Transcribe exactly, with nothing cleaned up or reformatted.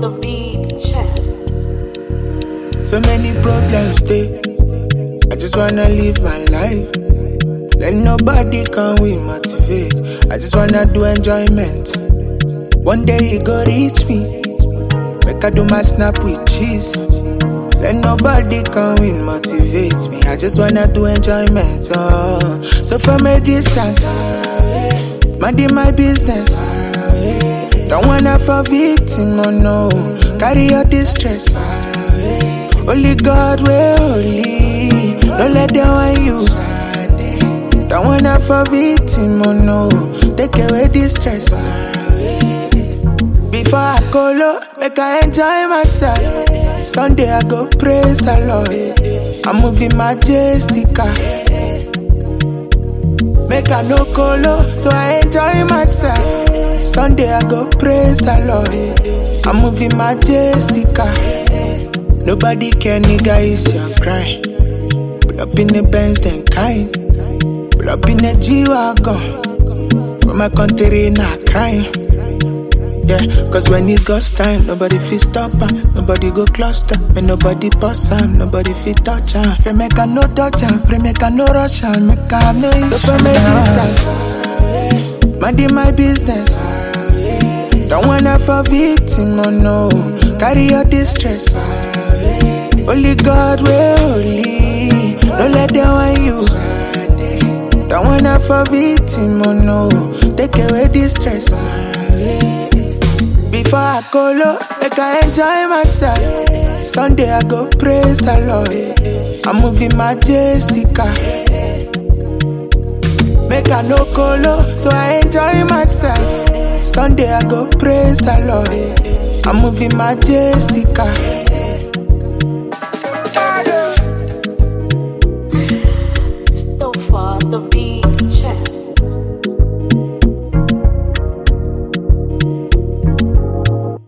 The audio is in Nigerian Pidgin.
the beat, chef. So many problems stay. I just wanna live my life. Let nobody come we motivate. I just wanna do enjoyment. One day it go reach me. Make I do my snap with cheese. Let nobody come in motivate me. I just wanna do enjoyment. Oh. So from a distance, minding my business. Don't wanna fall victim, oh no. Carry your distress. Only God will holy. Don't let them want you. Don't wanna fall victim, oh no. Take away distress. Before I go low, make I enjoy myself. Sunday I go praise the Lord. I'm moving majestic. Make I no go low, so I enjoy myself. Sunday I go praise the Lord. I'm moving majestic. Nobody can nigga is your crime. Pull up in the Benz then kind. Pull up in the G-Wagon. For my country not crime. Yeah, cause when it's God's time, nobody fit stop am, nobody go cluster, and nobody pass am, nobody fit touch am. Pray make I no touch am, pray make I no rush am, make I have no issue. So from a distance, minding my business. Don't wanna fall victim, oh no. Carry your distress. Only God will holy. Don't let them want you. Don't wanna fall victim, oh no. Take away distress. Before I go low, make I enjoy myself. Sunday I go praise the Lord. I'm moving majestic. Make I no go low, so I enjoy myself. Sunday I go praise the Lord. I'm moving majestic.